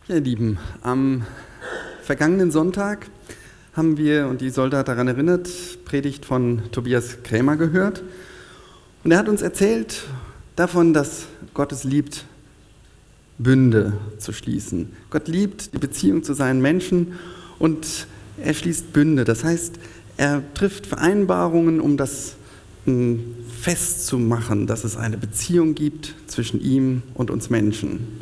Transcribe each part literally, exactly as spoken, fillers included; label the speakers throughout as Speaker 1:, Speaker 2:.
Speaker 1: Ja, ihr Lieben, am vergangenen Sonntag haben wir, und die Solda hat daran erinnert, Predigt von Tobias Krämer gehört. Und er hat uns erzählt davon, dass Gott es liebt, Bünde zu schließen. Gott liebt die Beziehung zu seinen Menschen und er schließt Bünde. Das heißt, er trifft Vereinbarungen, um das festzumachen, dass es eine Beziehung gibt zwischen ihm und uns Menschen.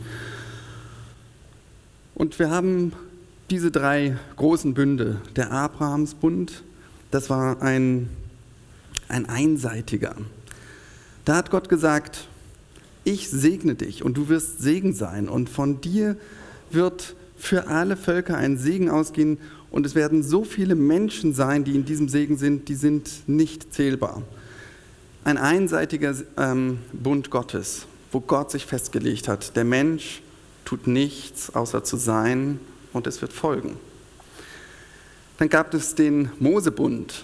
Speaker 1: Und wir haben diese drei großen Bünde. Der Abrahamsbund, das war ein, ein einseitiger. Da hat Gott gesagt, ich segne dich und du wirst Segen sein und von dir wird für alle Völker ein Segen ausgehen und es werden so viele Menschen sein, die in diesem Segen sind, die sind nicht zählbar. Ein einseitiger ähm, Bund Gottes, wo Gott sich festgelegt hat, der Mensch tut nichts, außer zu sein, und es wird folgen. Dann gab es den Mosebund.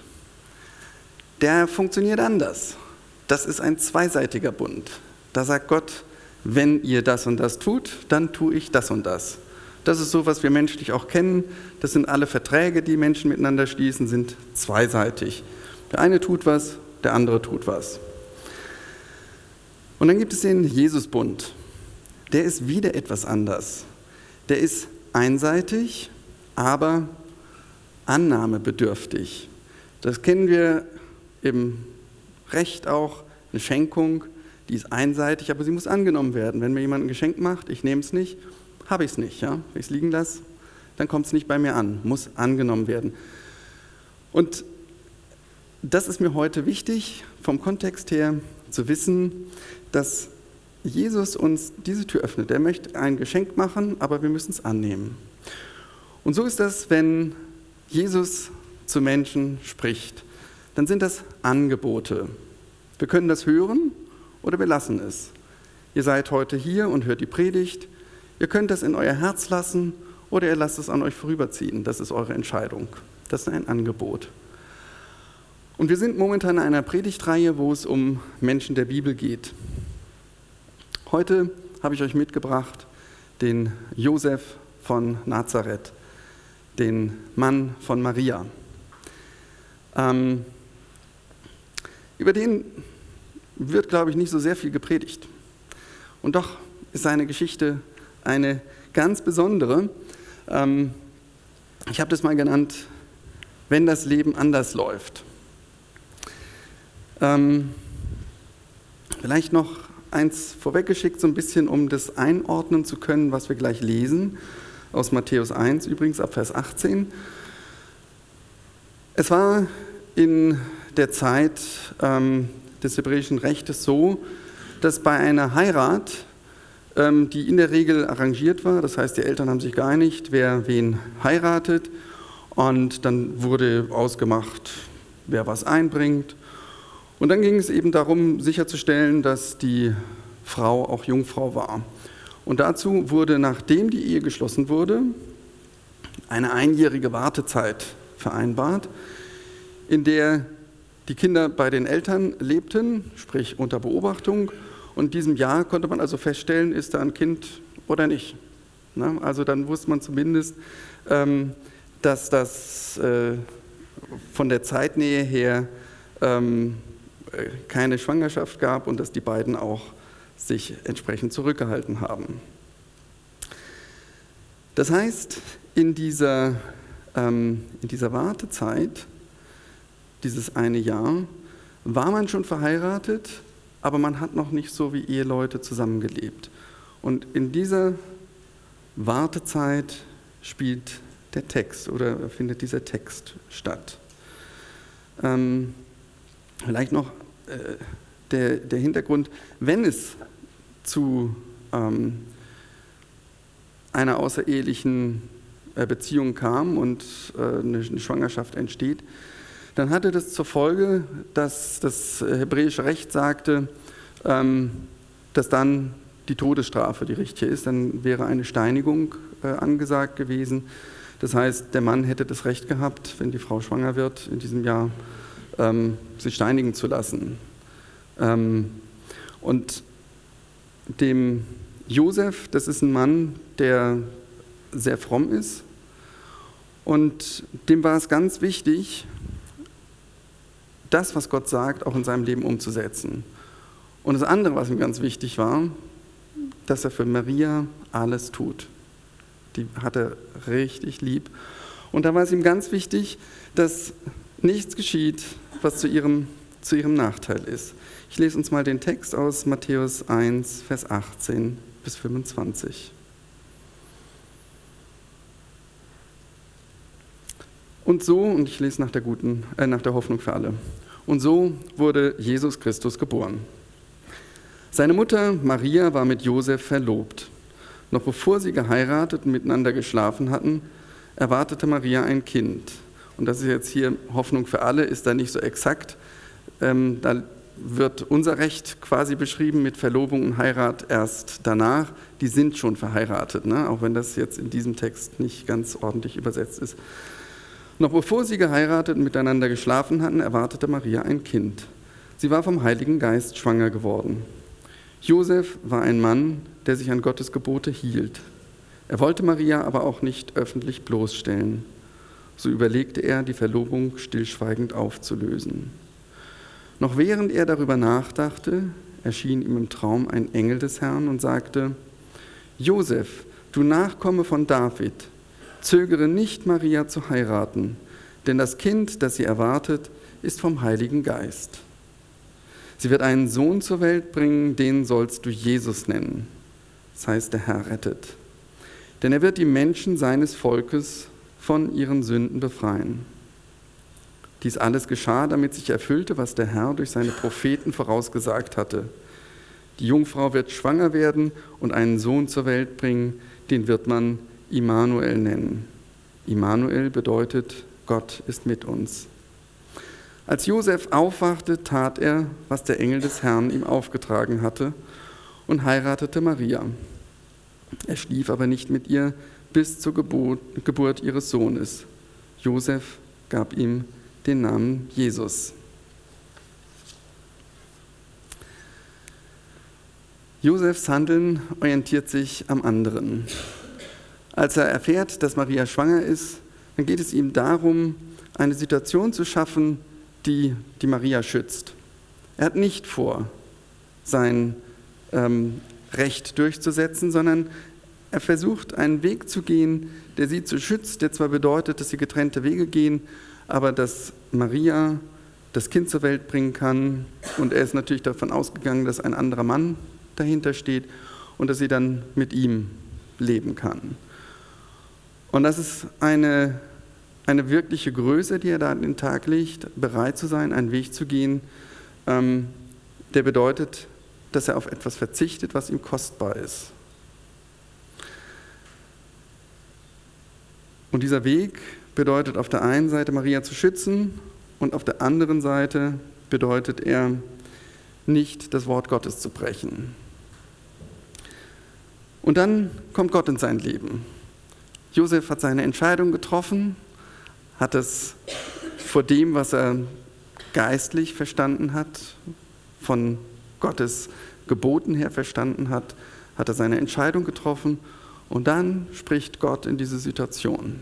Speaker 1: Der funktioniert anders. Das ist ein zweiseitiger Bund. Da sagt Gott, wenn ihr das und das tut, dann tue ich das und das. Das ist so, was wir menschlich auch kennen. Das sind alle Verträge, die Menschen miteinander schließen, sind zweiseitig. Der eine tut was, der andere tut was. Und dann gibt es den Jesusbund. Der ist wieder etwas anders. Der ist einseitig, aber annahmebedürftig. Das kennen wir im Recht auch, eine Schenkung, die ist einseitig, aber sie muss angenommen werden. Wenn mir jemand ein Geschenk macht, ich nehme es nicht, habe ich es nicht. Ja? Wenn ich es liegen lasse, dann kommt es nicht bei mir an, muss angenommen werden. Und das ist mir heute wichtig, vom Kontext her zu wissen, dass Jesus uns diese Tür öffnet. Er möchte ein Geschenk machen, aber wir müssen es annehmen. Und so ist das, wenn Jesus zu Menschen spricht. Dann sind das Angebote. Wir können das hören oder wir lassen es. Ihr seid heute hier und hört die Predigt. Ihr könnt das in euer Herz lassen oder ihr lasst es an euch vorüberziehen. Das ist eure Entscheidung. Das ist ein Angebot. Und wir sind momentan in einer Predigtreihe, wo es um Menschen der Bibel geht. Heute habe ich euch mitgebracht den Josef von Nazareth, den Mann von Maria. Ähm, über den wird, glaube ich, nicht so sehr viel gepredigt. Und doch ist seine Geschichte eine ganz besondere. Ähm, ich habe das mal genannt, wenn das Leben anders läuft. Ähm, vielleicht noch eins vorweggeschickt, so ein bisschen, um das einordnen zu können, was wir gleich lesen, aus Matthäus eins übrigens, ab Vers achtzehn. Es war in der Zeit ähm, des hebräischen Rechtes so, dass bei einer Heirat, ähm, die in der Regel arrangiert war, das heißt, die Eltern haben sich geeinigt, wer wen heiratet, und dann wurde ausgemacht, wer was einbringt. Und dann ging es eben darum, sicherzustellen, dass die Frau auch Jungfrau war. Und dazu wurde, nachdem die Ehe geschlossen wurde, eine einjährige Wartezeit vereinbart, in der die Kinder bei den Eltern lebten, sprich unter Beobachtung. Und in diesem Jahr konnte man also feststellen, ist da ein Kind oder nicht. Na, also dann wusste man zumindest, ähm, dass das äh, von der Zeitnähe her ähm, keine Schwangerschaft gab und dass die beiden auch sich entsprechend zurückgehalten haben. Das heißt, in dieser, ähm, in dieser Wartezeit, dieses eine Jahr, war man schon verheiratet, aber man hat noch nicht so wie Eheleute zusammengelebt. Und in dieser Wartezeit spielt der Text oder findet dieser Text statt. Ähm, Vielleicht noch äh, der, der Hintergrund, wenn es zu ähm, einer außerehelichen äh, Beziehung kam und äh, eine, eine Schwangerschaft entsteht, dann hatte das zur Folge, dass das hebräische Recht sagte, ähm, dass dann die Todesstrafe die richtige ist, dann wäre eine Steinigung äh, angesagt gewesen. Das heißt, der Mann hätte das Recht gehabt, wenn die Frau schwanger wird in diesem Jahr, Ähm, sich steinigen zu lassen. Ähm, und dem Josef, das ist ein Mann, der sehr fromm ist. Und dem war es ganz wichtig, das, was Gott sagt, auch in seinem Leben umzusetzen. Und das andere, was ihm ganz wichtig war, dass er für Maria alles tut. Die hat er richtig lieb. Und da war es ihm ganz wichtig, dass nichts geschieht, was zu ihrem, zu ihrem Nachteil ist. Ich lese uns mal den Text aus Matthäus eins, Vers achtzehn bis fünfundzwanzig. Und so, und ich lese nach der guten, äh, nach der Hoffnung für alle. Und so wurde Jesus Christus geboren. Seine Mutter Maria war mit Josef verlobt. Noch bevor sie geheiratet und miteinander geschlafen hatten, erwartete Maria ein Kind. Und das ist jetzt hier Hoffnung für alle, ist da nicht so exakt. Ähm, da wird unser Recht quasi beschrieben mit Verlobung und Heirat erst danach. Die sind schon verheiratet, ne? Auch wenn das jetzt in diesem Text nicht ganz ordentlich übersetzt ist. Noch bevor sie geheiratet und miteinander geschlafen hatten, erwartete Maria ein Kind. Sie war vom Heiligen Geist schwanger geworden. Josef war ein Mann, der sich an Gottes Gebote hielt. Er wollte Maria aber auch nicht öffentlich bloßstellen. So überlegte er, die Verlobung stillschweigend aufzulösen. Noch während er darüber nachdachte, erschien ihm im Traum ein Engel des Herrn und sagte: Josef, du Nachkomme von David, zögere nicht, Maria zu heiraten, denn das Kind, das sie erwartet, ist vom Heiligen Geist. Sie wird einen Sohn zur Welt bringen, den sollst du Jesus nennen. Das heißt, der Herr rettet. Denn er wird die Menschen seines Volkes von ihren Sünden befreien. Dies alles geschah, damit sich erfüllte, was der Herr durch seine Propheten vorausgesagt hatte. Die Jungfrau wird schwanger werden und einen Sohn zur Welt bringen, den wird man Immanuel nennen. Immanuel bedeutet, Gott ist mit uns. Als Josef aufwachte, tat er, was der Engel des Herrn ihm aufgetragen hatte, und heiratete Maria. Er schlief aber nicht mit ihr bis zur Geburt, Geburt ihres Sohnes. Josef gab ihm den Namen Jesus. Josefs Handeln orientiert sich am anderen. Als er erfährt, dass Maria schwanger ist, dann geht es ihm darum, eine Situation zu schaffen, die die Maria schützt. Er hat nicht vor, sein ähm, Recht durchzusetzen, sondern er versucht, einen Weg zu gehen, der sie zu schützt, der zwar bedeutet, dass sie getrennte Wege gehen, aber dass Maria das Kind zur Welt bringen kann. Und er ist natürlich davon ausgegangen, dass ein anderer Mann dahinter steht und dass sie dann mit ihm leben kann. Und das ist eine, eine wirkliche Größe, die er da an den Tag legt, bereit zu sein, einen Weg zu gehen, ähm, der bedeutet, dass er auf etwas verzichtet, was ihm kostbar ist. Und dieser Weg bedeutet auf der einen Seite, Maria zu schützen, und auf der anderen Seite bedeutet er, nicht das Wort Gottes zu brechen. Und dann kommt Gott in sein Leben. Josef hat seine Entscheidung getroffen, hat es vor dem, was er geistlich verstanden hat, von Gottes Geboten her verstanden hat, hat er seine Entscheidung getroffen, und dann spricht Gott in diese Situation.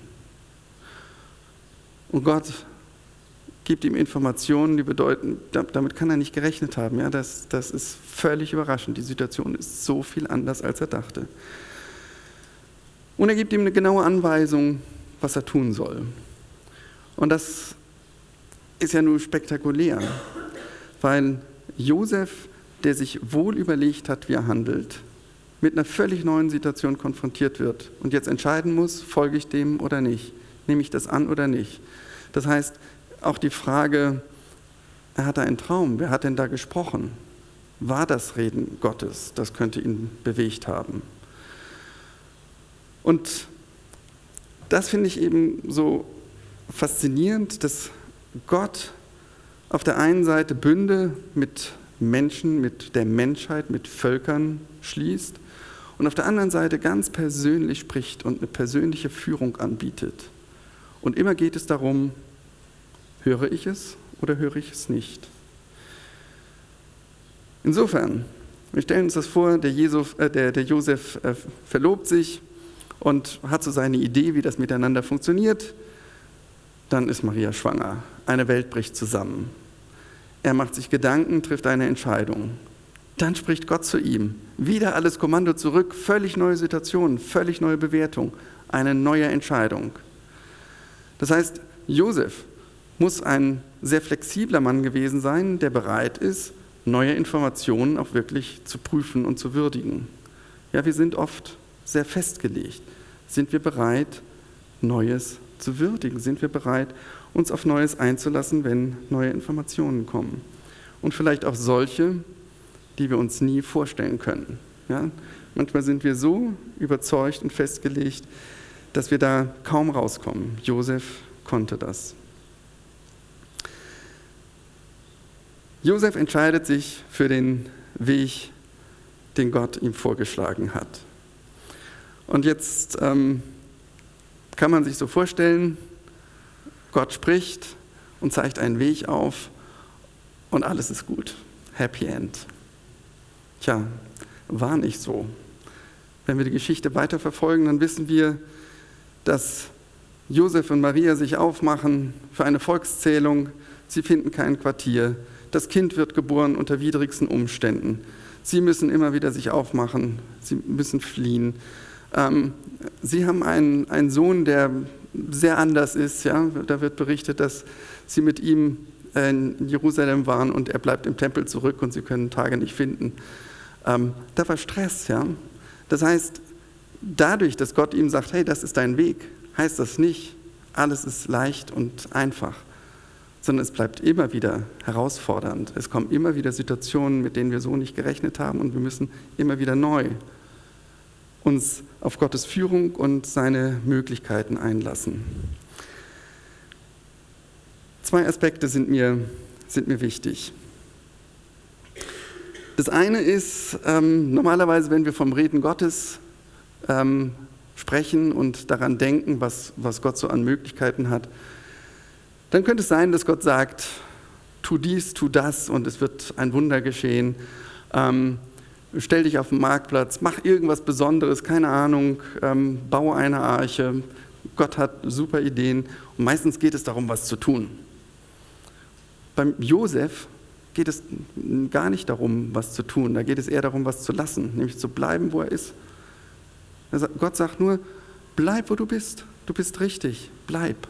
Speaker 1: Und Gott gibt ihm Informationen, die bedeuten, damit kann er nicht gerechnet haben. Ja, das, das ist völlig überraschend. Die Situation ist so viel anders, als er dachte. Und er gibt ihm eine genaue Anweisung, was er tun soll. Und das ist ja nur spektakulär, weil Josef, der sich wohl überlegt hat, wie er handelt, mit einer völlig neuen Situation konfrontiert wird und jetzt entscheiden muss, folge ich dem oder nicht, nehme ich das an oder nicht. Das heißt, auch die Frage, er hatte einen Traum, wer hat denn da gesprochen? War das Reden Gottes? Das könnte ihn bewegt haben. Und das finde ich eben so faszinierend, dass Gott auf der einen Seite Bünde mit Menschen, mit der Menschheit, mit Völkern schließt und auf der anderen Seite ganz persönlich spricht und eine persönliche Führung anbietet. Und immer geht es darum, höre ich es oder höre ich es nicht? Insofern, wir stellen uns das vor, der, Jesus, äh, der, der Josef äh, verlobt sich und hat so seine Idee, wie das miteinander funktioniert. Dann ist Maria schwanger. Eine Welt bricht zusammen. Er macht sich Gedanken, trifft eine Entscheidung. Dann spricht Gott zu ihm. Wieder alles Kommando zurück, völlig neue Situation, völlig neue Bewertung, eine neue Entscheidung. Das heißt, Josef muss ein sehr flexibler Mann gewesen sein, der bereit ist, neue Informationen auch wirklich zu prüfen und zu würdigen. Ja, wir sind oft sehr festgelegt. Sind wir bereit, Neues zu würdigen? Sind wir bereit, uns auf Neues einzulassen, wenn neue Informationen kommen? Und vielleicht auch solche, die wir uns nie vorstellen können. Ja? Manchmal sind wir so überzeugt und festgelegt, dass wir da kaum rauskommen. Josef konnte das. Josef entscheidet sich für den Weg, den Gott ihm vorgeschlagen hat. Und jetzt ähm, kann man sich so vorstellen, Gott spricht und zeigt einen Weg auf und alles ist gut. Happy End. Tja, war nicht so. Wenn wir die Geschichte weiterverfolgen, dann wissen wir, dass Josef und Maria sich aufmachen für eine Volkszählung. Sie finden kein Quartier. Das Kind wird geboren unter widrigsten Umständen. Sie müssen immer wieder sich aufmachen. Sie müssen fliehen. Ähm, sie haben einen, einen Sohn, der sehr anders ist. Ja? Da wird berichtet, dass sie mit ihm in Jerusalem waren und er bleibt im Tempel zurück und sie können Tage nicht finden. Ähm, da war Stress. Ja? Das heißt, dadurch, dass Gott ihm sagt, hey, das ist dein Weg, heißt das nicht, alles ist leicht und einfach, sondern es bleibt immer wieder herausfordernd. Es kommen immer wieder Situationen, mit denen wir so nicht gerechnet haben und wir müssen immer wieder neu uns auf Gottes Führung und seine Möglichkeiten einlassen. Zwei Aspekte sind mir, sind mir wichtig. Das eine ist, ähm, normalerweise, wenn wir vom Reden Gottes ähm, sprechen und daran denken, was, was Gott so an Möglichkeiten hat, dann könnte es sein, dass Gott sagt, tu dies, tu das und es wird ein Wunder geschehen. Ähm, stell dich auf den Marktplatz, mach irgendwas Besonderes, keine Ahnung, ähm, baue eine Arche. Gott hat super Ideen und meistens geht es darum, was zu tun. Beim Josef geht es gar nicht darum, was zu tun, da geht es eher darum, was zu lassen, nämlich zu bleiben, wo er ist. Gott sagt nur, bleib, wo du bist, du bist richtig, bleib.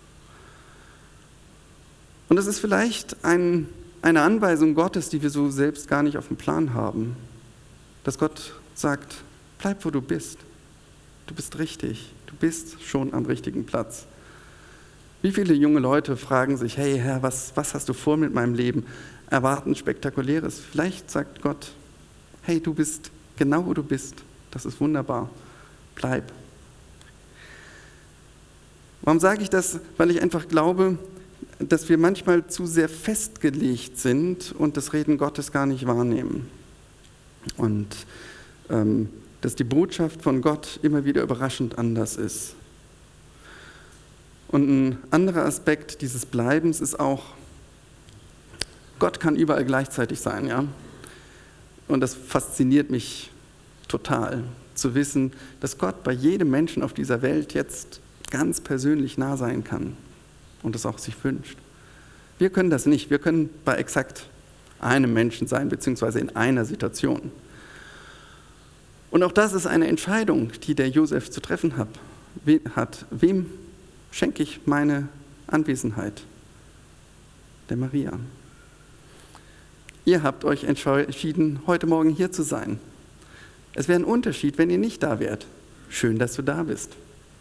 Speaker 1: Und das ist vielleicht ein, eine Anweisung Gottes, die wir so selbst gar nicht auf dem Plan haben. Dass Gott sagt, bleib, wo du bist. Du bist richtig. Du bist schon am richtigen Platz. Wie viele junge Leute fragen sich, hey Herr, was, was hast du vor mit meinem Leben? Erwarten Spektakuläres. Vielleicht sagt Gott, hey, du bist genau, wo du bist. Das ist wunderbar. Bleib. Warum sage ich das? Weil ich einfach glaube, dass wir manchmal zu sehr festgelegt sind und das Reden Gottes gar nicht wahrnehmen. Und ähm, dass die Botschaft von Gott immer wieder überraschend anders ist. Und ein anderer Aspekt dieses Bleibens ist auch, Gott kann überall gleichzeitig sein, ja. Und das fasziniert mich total, zu wissen, dass Gott bei jedem Menschen auf dieser Welt jetzt ganz persönlich nah sein kann. Und es auch sich wünscht. Wir können das nicht. Wir können bei exakt einem Menschen sein, beziehungsweise in einer Situation. Und auch das ist eine Entscheidung, die der Josef zu treffen hat. Wem schenke ich meine Anwesenheit? Der Maria. Ihr habt euch entschieden, heute Morgen hier zu sein. Es wäre ein Unterschied, wenn ihr nicht da wärt. Schön, dass du da bist.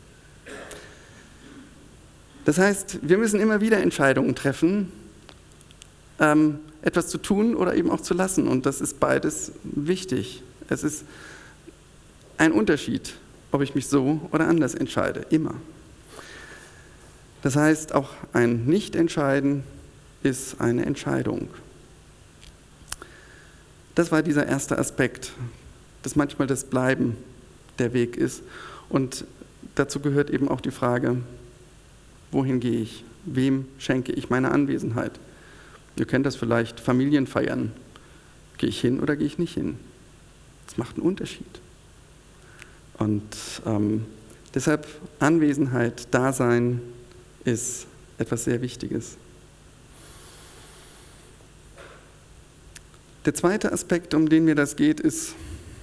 Speaker 1: Das heißt, wir müssen immer wieder Entscheidungen treffen, ähm, etwas zu tun oder eben auch zu lassen. Und das ist beides wichtig. Es ist ein Unterschied, ob ich mich so oder anders entscheide, immer. Das heißt, auch ein Nicht-Entscheiden ist eine Entscheidung. Das war dieser erste Aspekt, dass manchmal das Bleiben der Weg ist. Und dazu gehört eben auch die Frage, wohin gehe ich? Wem schenke ich meine Anwesenheit? Ihr kennt das vielleicht, Familienfeiern. Gehe ich hin oder gehe ich nicht hin? Das macht einen Unterschied. Und ähm, Deshalb Anwesenheit, Dasein ist etwas sehr Wichtiges. Der zweite Aspekt, um den mir das geht, ist,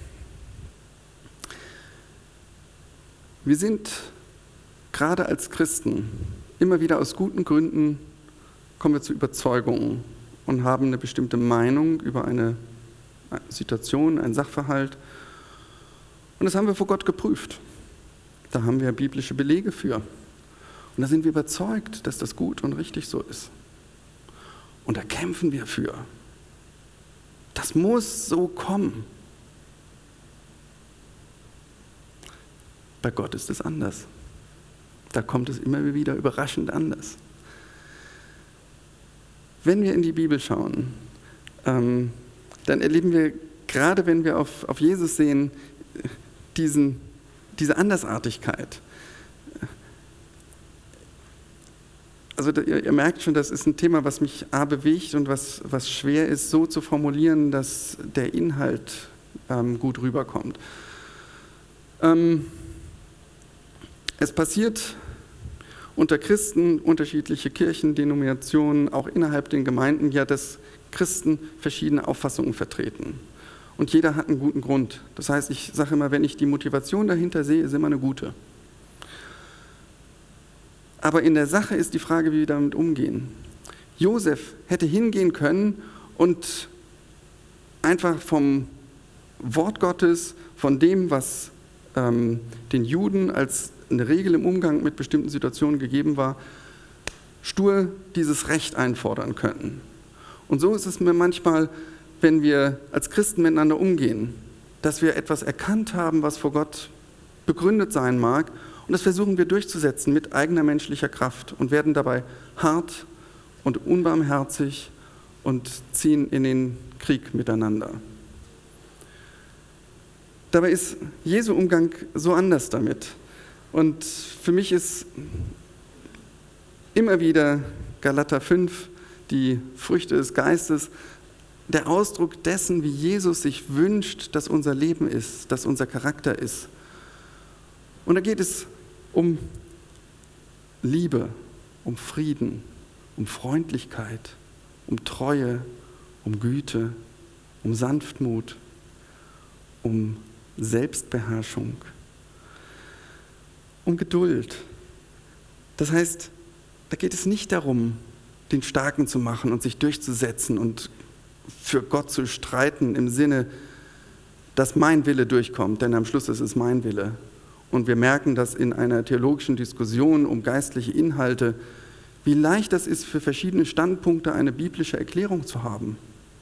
Speaker 1: wir sind gerade als Christen immer wieder aus guten Gründen, kommen wir zu Überzeugungen und haben eine bestimmte Meinung über eine Situation, einen Sachverhalt. Und das haben wir vor Gott geprüft. Da haben wir biblische Belege für. Und da sind wir überzeugt, dass das gut und richtig so ist. Und da kämpfen wir für. Das muss so kommen. Bei Gott ist es anders. Da kommt es immer wieder überraschend anders. Wenn wir in die Bibel schauen, ähm, dann erleben wir, gerade wenn wir auf, auf Jesus sehen, diesen, diese Andersartigkeit. Also ihr, ihr merkt schon, das ist ein Thema, was mich A bewegt und was, was schwer ist, so zu formulieren, dass der Inhalt ähm, gut rüberkommt. Ähm, es passiert unter Christen, unterschiedliche Kirchendenominationen, auch innerhalb den Gemeinden, ja, dass Christen verschiedene Auffassungen vertreten. Und jeder hat einen guten Grund. Das heißt, ich sage immer, wenn ich die Motivation dahinter sehe, ist immer eine gute. Aber in der Sache ist die Frage, wie wir damit umgehen. Josef hätte hingehen können und einfach vom Wort Gottes, von dem, was ähm, den Juden als eine Regel im Umgang mit bestimmten Situationen gegeben war, stur dieses Recht einfordern können. Und so ist es mir manchmal, wenn wir als Christen miteinander umgehen, dass wir etwas erkannt haben, was vor Gott begründet sein mag, und das versuchen wir durchzusetzen mit eigener menschlicher Kraft und werden dabei hart und unbarmherzig und ziehen in den Krieg miteinander. Dabei ist Jesu Umgang so anders damit. Und für mich ist immer wieder Galater fünf, die Früchte des Geistes, der Ausdruck dessen, wie Jesus sich wünscht, dass unser Leben ist, dass unser Charakter ist. Und da geht es um Liebe, um Frieden, um Freundlichkeit, um Treue, um Güte, um Sanftmut, um Selbstbeherrschung, um Geduld. Das heißt, da geht es nicht darum, den Starken zu machen und sich durchzusetzen und für Gott zu streiten im Sinne, dass mein Wille durchkommt, denn am Schluss ist es mein Wille. Und wir merken das in einer theologischen Diskussion um geistliche Inhalte, wie leicht das ist, für verschiedene Standpunkte eine biblische Erklärung zu haben.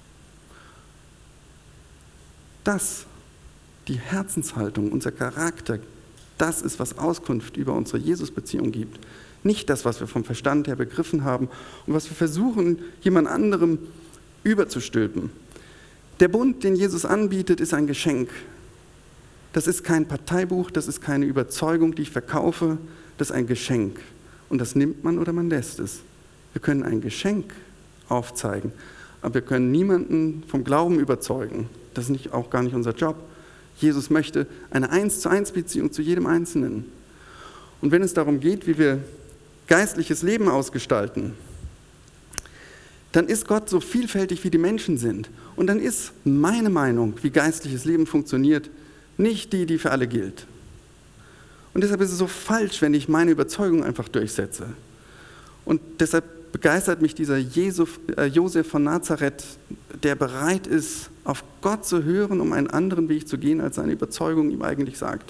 Speaker 1: Das, die Herzenshaltung, unser Charakter, das ist, was Auskunft über unsere Jesus-Beziehung gibt. Nicht das, was wir vom Verstand her begriffen haben und was wir versuchen, jemand anderem überzustülpen. Der Bund, den Jesus anbietet, ist ein Geschenk. Das ist kein Parteibuch, das ist keine Überzeugung, die ich verkaufe, das ist ein Geschenk. Und das nimmt man oder man lässt es. Wir können ein Geschenk aufzeigen, aber wir können niemanden vom Glauben überzeugen. Das ist nicht, auch gar nicht unser Job. Jesus möchte eine eins zu eins Beziehung zu jedem Einzelnen. Und wenn es darum geht, wie wir geistliches Leben ausgestalten, dann ist Gott so vielfältig, wie die Menschen sind. Und dann ist meine Meinung, wie geistliches Leben funktioniert, nicht die, die für alle gilt. Und deshalb ist es so falsch, wenn ich meine Überzeugung einfach durchsetze. Und deshalb begeistert mich dieser Jesuf, äh, Josef von Nazareth, der bereit ist, auf Gott zu hören, um einen anderen Weg zu gehen, als seine Überzeugung ihm eigentlich sagt.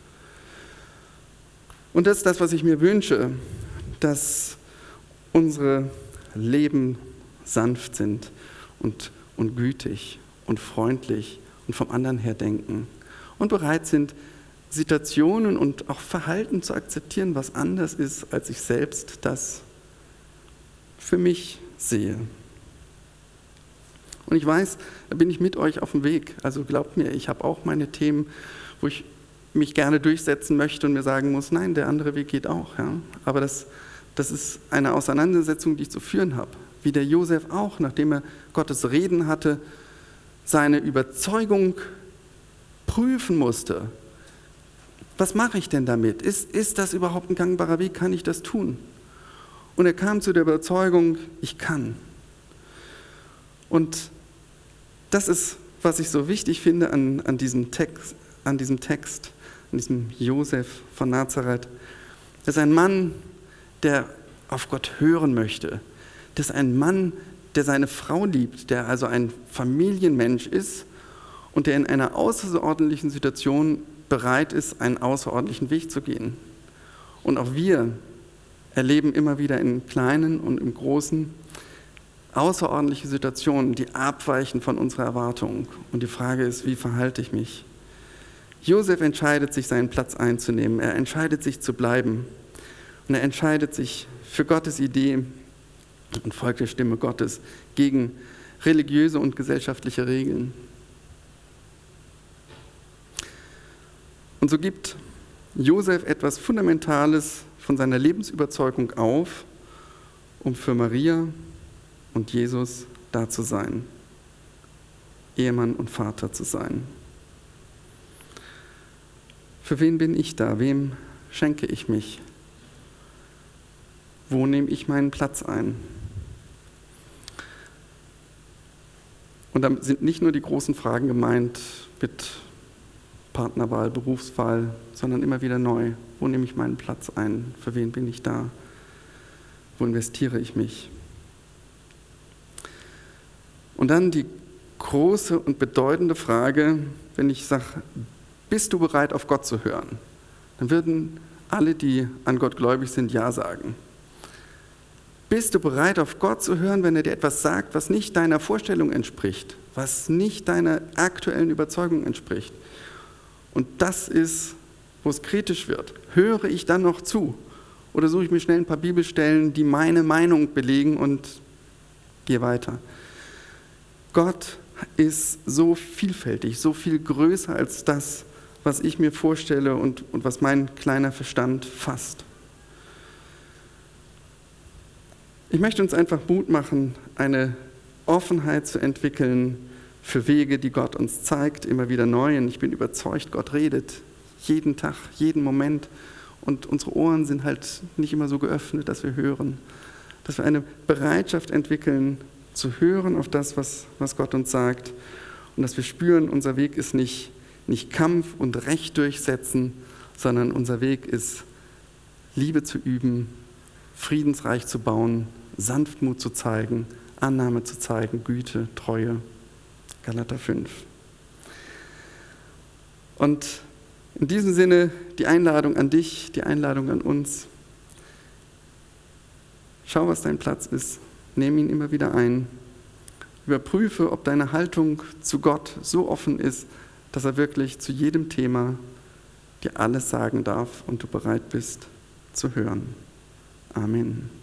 Speaker 1: Und das ist das, was ich mir wünsche, dass unsere Leben sanft sind und, und gütig und freundlich und vom anderen her denken und bereit sind, Situationen und auch Verhalten zu akzeptieren, was anders ist, als ich selbst das für mich sehe. Und ich weiß, da bin ich mit euch auf dem Weg. Also glaubt mir, ich habe auch meine Themen, wo ich mich gerne durchsetzen möchte und mir sagen muss, nein, der andere Weg geht auch. Ja? Aber das, das ist eine Auseinandersetzung, die ich zu führen habe. Wie der Josef auch, nachdem er Gottes Reden hatte, seine Überzeugung prüfen musste. Was mache ich denn damit? Ist, ist das überhaupt ein gangbarer Weg? Kann ich das tun? Und er kam zu der Überzeugung, ich kann. Und das ist, was ich so wichtig finde an, an, diesem Text, an diesem Text, an diesem Josef von Nazareth. Das ist ein Mann, der auf Gott hören möchte. Das ist ein Mann, der seine Frau liebt, der also ein Familienmensch ist und der in einer außerordentlichen Situation bereit ist, einen außerordentlichen Weg zu gehen. Und auch wir erleben immer wieder in kleinen und im Großen außerordentliche Situationen, die abweichen von unserer Erwartung. Und die Frage ist, wie verhalte ich mich? Josef entscheidet sich, seinen Platz einzunehmen. Er entscheidet sich zu bleiben. Und er entscheidet sich für Gottes Idee und folgt der Stimme Gottes gegen religiöse und gesellschaftliche Regeln. Und so gibt Josef etwas Fundamentales von seiner Lebensüberzeugung auf, um für Maria und Jesus da zu sein, Ehemann und Vater zu sein. Für wen bin ich da? Wem schenke ich mich? Wo nehme ich meinen Platz ein? Und da sind nicht nur die großen Fragen gemeint mit Partnerwahl, Berufswahl, sondern immer wieder neu. Wo nehme ich meinen Platz ein? Für wen bin ich da? Wo investiere ich mich? Und dann die große und bedeutende Frage, wenn ich sage, bist du bereit, auf Gott zu hören? Dann würden alle, die an Gott gläubig sind, Ja sagen. Bist du bereit, auf Gott zu hören, wenn er dir etwas sagt, was nicht deiner Vorstellung entspricht, was nicht deiner aktuellen Überzeugung entspricht? Und das ist, wo es kritisch wird. Höre ich dann noch zu? Oder suche ich mir schnell ein paar Bibelstellen, die meine Meinung belegen und gehe weiter? Gott ist so vielfältig, so viel größer als das, was ich mir vorstelle und, und was mein kleiner Verstand fasst. Ich möchte uns einfach Mut machen, eine Offenheit zu entwickeln für Wege, die Gott uns zeigt, immer wieder neu. Und ich bin überzeugt, Gott redet jeden Tag, jeden Moment. Und unsere Ohren sind halt nicht immer so geöffnet, dass wir hören. Dass wir eine Bereitschaft entwickeln, zu hören auf das, was, was Gott uns sagt. Und dass wir spüren, unser Weg ist nicht, nicht Kampf und Recht durchsetzen, sondern unser Weg ist, Liebe zu üben, Friedensreich zu bauen, Sanftmut zu zeigen, Annahme zu zeigen, Güte, Treue. Galater fünf. Und in diesem Sinne die Einladung an dich, die Einladung an uns. Schau, was dein Platz ist. Nimm ihn immer wieder ein. Überprüfe, ob deine Haltung zu Gott so offen ist, dass er wirklich zu jedem Thema dir alles sagen darf und du bereit bist zu hören. Amen.